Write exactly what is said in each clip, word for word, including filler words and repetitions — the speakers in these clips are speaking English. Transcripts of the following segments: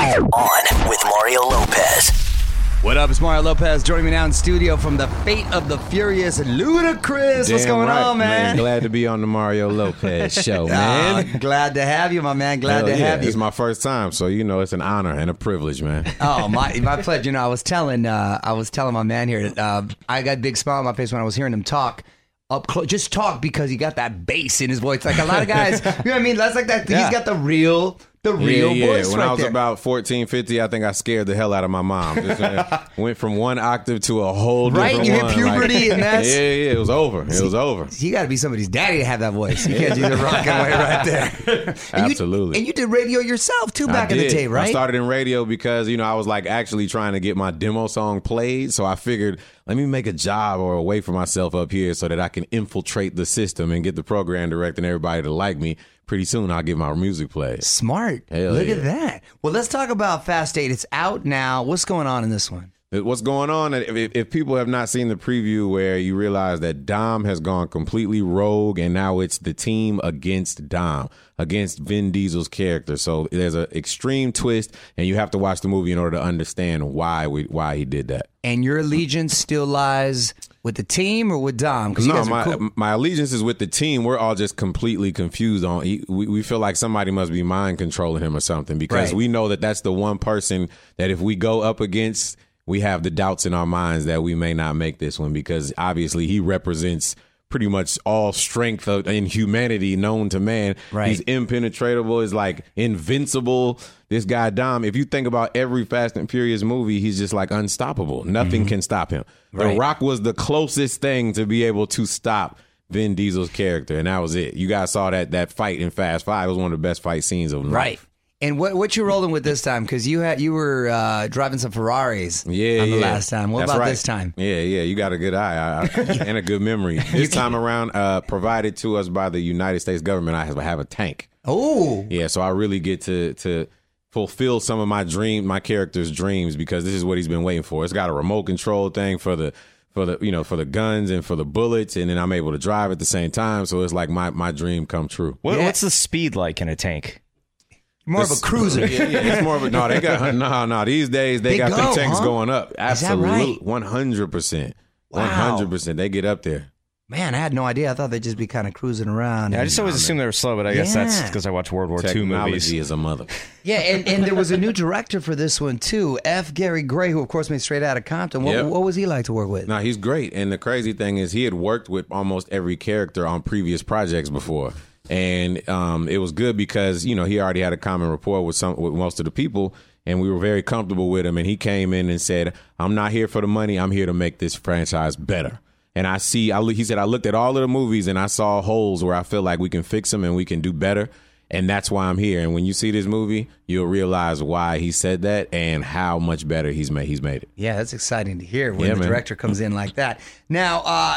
On with Mario Lopez. What up, it's Mario Lopez joining me now in studio from the Fate of the Furious, Ludacris. Damn What's going right, on, man? Glad to be on the Mario Lopez show, man. Uh, glad to have you, my man. Glad Hell to yeah. have you. It's my first time, so you know it's an honor and a privilege, man. Oh, my my pleasure. You know, I was telling uh, I was telling my man here, uh, I got a big smile on my face when I was hearing him talk. Up close, just talk because he got that bass in his voice. Like a lot of guys, you know what I mean? That's like that. Yeah. He's got the real, the real yeah, yeah. voice When right I was there. about fourteen, fifty, I think I scared the hell out of my mom. Just, uh, went from one octave to a whole Right? different You hit one. puberty like, and that's- Yeah, yeah, it was over. It was over. You got to be somebody's daddy to have that voice. You can't just rock away right there. And you- Absolutely. and you did radio yourself too back I in the did. day, right? I started in radio because, you know, I was like actually trying to get my demo song played. So I figured, let me make a job or a way for myself up here so that I can infiltrate the system and get the program director and everybody to like me. Pretty soon I'll get my music played. Smart. Hell Look yeah. at that. Well, let's talk about Fast Eight. It's out now. What's going on in this one? What's going on? If, if people have not seen the preview where you realize that Dom has gone completely rogue and now it's the team against Dom, against Vin Diesel's character. So there's an extreme twist and you have to watch the movie in order to understand why we why he did that. And your allegiance still lies with the team or with Dom? 'Cause you No, guys are my cool. my allegiance is with the team. We're all just completely confused on. he- We, we feel like somebody must be mind controlling him or something because Right. we know that that's the one person that if we go up against, we have the doubts in our minds that we may not make this one because obviously he represents pretty much all strength of, in humanity known to man. Right. He's impenetrable. Is like invincible. This guy Dom, if you think about every Fast and Furious movie, he's just like unstoppable. Nothing can stop him. Right. The Rock was the closest thing to be able to stop Vin Diesel's character, and that was it. You guys saw that that fight in Fast Five. It was one of the best fight scenes of life. Right. And what what you rolling with this time? Because you had you were uh, driving some Ferraris Yeah, on the yeah. last time. What That's about right. this time? Yeah, yeah. You got a good eye I, I, and a good memory. This time around, uh, provided to us by the United States government, I have, I have a tank. Oh, Yeah, so I really get to to fulfill some of my dream, my character's dreams, because this is what he's been waiting for. It's got a remote control thing for the for the you know for the guns and for the bullets, and then I'm able to drive at the same time. So it's like my my dream come true. What, Yeah. What's the speed like in a tank? more of a cruiser. Yeah, yeah, it's more of a no. They got no, no. These days they, They got go, them tanks huh? going up. that right? Absolutely, one hundred percent, Wow. one hundred percent. They get up there. Man, I had no idea. I thought they'd just be kind of cruising around. Yeah, I and- just always assumed they were slow, but I guess that's Yeah. because I watch World War Two Technology movies. is a mother. Yeah, and, and there was a new director for this one too, F. Gary Gray, who of course made Straight Outta Compton. What, Yep. what was he like to work with? No, he's great. And the crazy thing is he had worked with almost every character on previous projects before. And um, it was good because, you know, he already had a common rapport with some with most of the people, and we were very comfortable with him. And he came in and said, I'm not here for the money. I'm here to make this franchise better. And I see, I, he said, I looked at all of the movies and I saw holes where I feel like we can fix them and we can do better. And that's why I'm here. And when you see this movie, you'll realize why he said that and how much better he's made. He's made it. Yeah, that's exciting to hear when Yeah, the man. director comes in like that. Now, uh,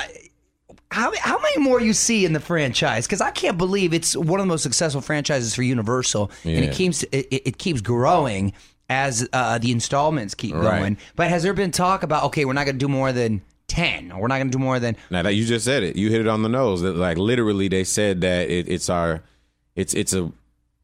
how how many more you see in the franchise? Because I can't believe it's one of the most successful franchises for Universal, and it Yeah. keeps it, it keeps growing as uh, the installments keep Right. going. But has there been talk about okay, we're not going to do more than ten, or we're not going to do more than Now that you just said it, you hit it on the nose. That like literally, they said that it, it's our, it's it's a,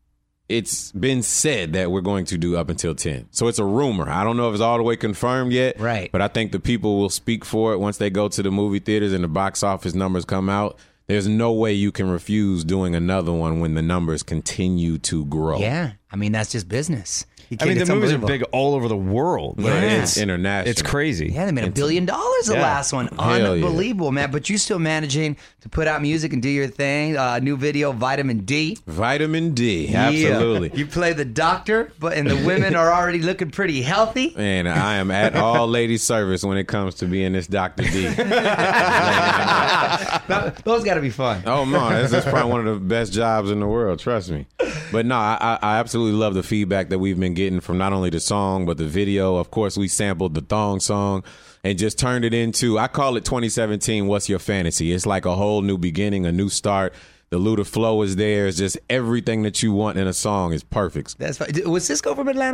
it's been said that we're going to do up until ten. So it's a rumor. I don't know if it's all the way confirmed yet. Right. But I think the people will speak for it once they go to the movie theaters and the box office numbers come out. There's no way you can refuse doing another one when the numbers continue to grow. yeah? I mean, that's just business. You I mean, can't- the it's movies are unbelievable. big all over the world. But Like, Yeah. it's international. It's crazy. Yeah, they made a billion dollars the Yeah. last one. Hell yeah. Unbelievable, man. But you still managing to put out music and do your thing. Uh, new video, Vitamin D. Vitamin D. Yeah. Absolutely. You play the doctor, but and the women are already looking pretty healthy. And I am at all ladies' service when it comes to being this Doctor D. Now, those got to be fun. Oh no, this is probably one of the best jobs in the world. Trust me. But no, I, I absolutely love the feedback that we've been getting from not only the song but the video. Of course, we sampled the Thong song and just turned it into. I call it twenty seventeen. What's your fantasy? It's like a whole new beginning, a new start. The Luda flow is there. It's just everything that you want in a song is perfect. That's fine. Was Cisco from Atlanta?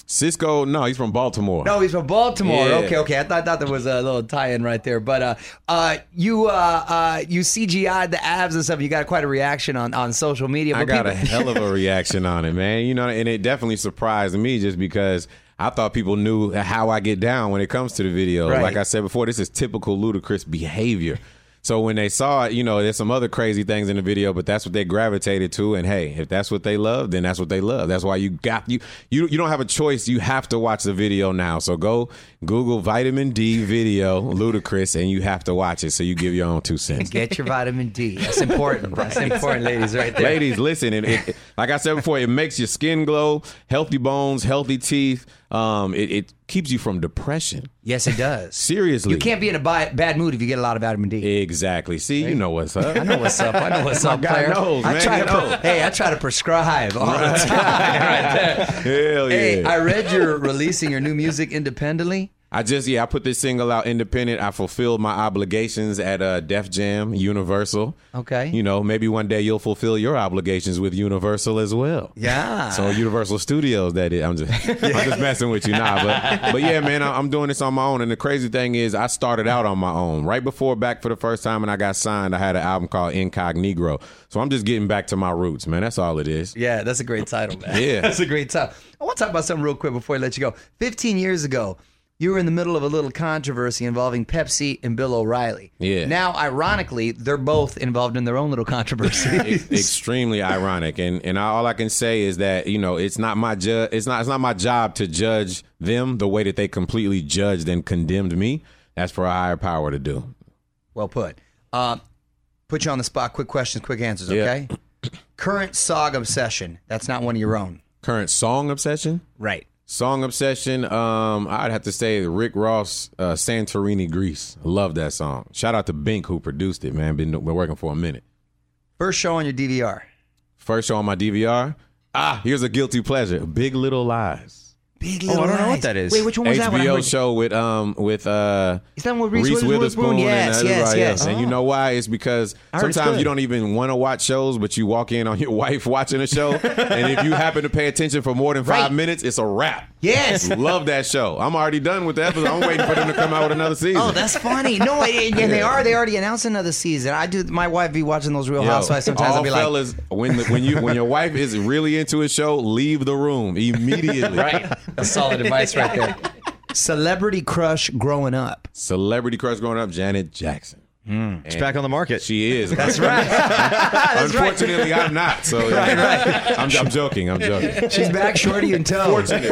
Cisco, no, he's from Baltimore. No, he's from Baltimore. Yeah. Okay, okay. I thought, thought there was a little tie-in right there. But uh, uh, you uh, uh, you C G I'd the abs and stuff. You got quite a reaction on, on social media. But I got people- a hell of a reaction on it, man. You know, and it definitely surprised me just because I thought people knew how I get down when it comes to the video. Right. Like I said before, this is typical Ludacris behavior. So when they saw it, you know, there's some other crazy things in the video, but that's what they gravitated to. And hey, if that's what they love, then that's what they love. That's why you got you you you don't have a choice. You have to watch the video now. So go Google vitamin D video Ludacris, and you have to watch it. So you give your own two cents. Get your vitamin D. That's important. That's important, ladies, right there. Ladies, listen. It, it, like I said before, it makes your skin glow, healthy bones, healthy teeth. Um, it, it keeps you from depression. Yes, it does. Seriously. You can't be in a bi- bad mood if you get a lot of vitamin D. Exactly. See, you know what's up. I know what's up. I know what's My up, guy player. knows, I man. try He to knows. pre- hey, I try to prescribe all the time right there. Hell yeah. Hey, I read you're releasing your new music independently. I just, yeah, I put this single out independent. I fulfilled my obligations at uh, Def Jam, Universal. Okay. You know, maybe one day you'll fulfill your obligations with Universal as well. Yeah. So Universal Studios, that is. I'm just, I'm just messing with you now, but, but yeah, man, I- I'm doing this on my own. And the crazy thing is, I started out on my own right before Back for the first time, and I got signed. I had an album called Incognito. So I'm just getting back to my roots, man. That's all it is. Yeah, that's a great title, man. Yeah. That's a great title. I want to talk about something real quick before I let you go. fifteen years ago, you were in the middle of a little controversy involving Pepsi and Bill O'Reilly. Yeah. Now, ironically, they're both involved in their own little controversy. Ex- extremely ironic, and and all I can say is that, you know, it's not my ju- it's not it's not my job to judge them the way that they completely judged and condemned me. That's for a higher power to do. Well put. Uh, put you on the spot. Quick questions, quick answers, Yeah. okay? Current song obsession. That's not one of your own. Current song obsession. Right. Song obsession, um, I'd have to say Rick Ross, uh, Santorini, Greece. Love that song. Shout out to Bink who produced it, man. Been, been working for a minute. First show on your D V R. First show on my D V R. Ah, here's a guilty pleasure. Big Little Lies. Big Oh, Little I don't know Lies. what that is. Wait, which one was that one? H B O I'm- show with um with uh Is that one with Reese Reese Witherspoon? Witherspoon Yes, and yes, everybody yes. else. And you know why? It's because I heard it's sometimes good. you don't even want to watch shows, but you walk in on your wife watching a show, and if you happen to pay attention for more than five Right. minutes, it's a wrap. Yes. Love that show. I'm already done with the episode. I'm waiting for them to come out with another season. Oh, that's funny. No, and, and they are. They already announced another season. I do. My wife be watching those Real Yo, Housewives. Sometimes all I'll be like, fellas, when the, when you when your wife is really into a show, leave the room immediately. right. That's solid advice right there. Celebrity crush growing up. Celebrity crush growing up, Janet Jackson. It's back on the market. She is. That's right. That's right. Unfortunately, I'm not. So yeah. I'm, I'm joking. I'm joking. She's back, shorty and toe. Fortunately.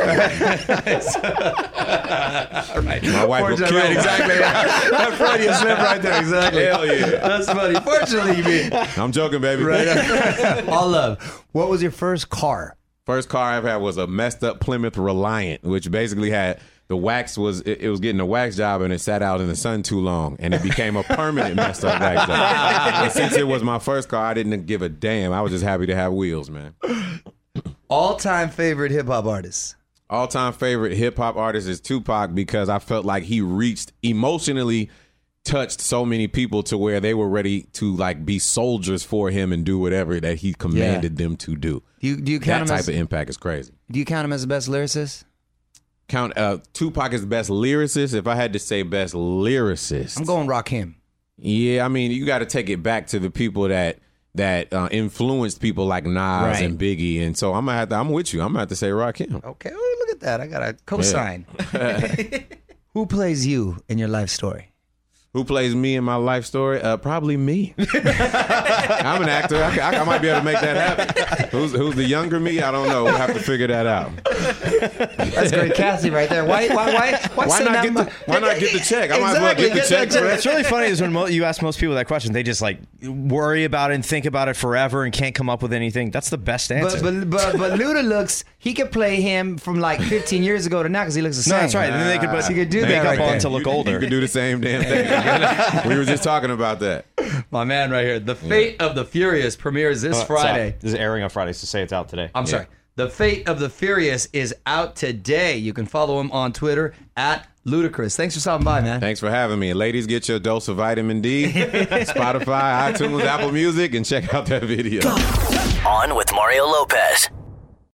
right. My wife will Fortunately, kill right, me. exactly. That Freudian slip right there. Exactly. Hell yeah. That's funny. Fortunately, you mean. I'm joking, baby. Right. All love. What was your first car? First car I ever had was a messed up Plymouth Reliant, which basically had the wax was it, it was getting a wax job and it sat out in the sun too long and it became a permanent messed up wax job. And since it was my first car, I didn't give a damn. I was just happy to have wheels, man. All-time favorite hip-hop artist? All-time favorite hip-hop artist is Tupac because I felt like he reached emotionally touched so many people to where they were ready to like be soldiers for him and do whatever that he commanded them to do. Do you, do you count That him type as, of impact is crazy. Do you count him as the best lyricist? Count uh, Tupac is the best lyricist. If I had to say best lyricist, I'm going Rakim. Yeah, I mean, you got to take it back to the people that that uh, influenced people like Nas Right. and Biggie, and so I'm gonna have to. I'm with you. I'm gonna have to say Rakim. Okay, oh, look at that. I got a cosign. Who plays you in your life story? Who plays me in my life story? Uh, probably me. I'm an actor. I, I, I might be able to make that happen. Who's who's the younger me? I don't know. We'll have to figure that out. That's great casting right there. Why? Why? Why? Why, Why send not that get mu- the Why not get the check? I might as well Exactly, get the get check. that bro. What's really funny is when mo- you ask most people that question, they just like worry about it and think about it forever and can't come up with anything. That's the best answer. But but but, but Luda looks. He could play him from like fifteen years ago to now because he looks the same. no, that's right. And then they could put So you could do that makeup right on there. to look You- older. You could do the same damn thing. We were just talking about that. My man, right here. The Fate of the Furious premieres this Uh, it's Friday. out. This is airing on Fridays to say it's out today. I'm sorry. The Fate of the Furious is out today. You can follow him on Twitter at Ludacris. Thanks for stopping by, man. Thanks for having me. Ladies, get your dose of vitamin D. Spotify, iTunes, Apple Music, and check out that video. On with Mario Lopez.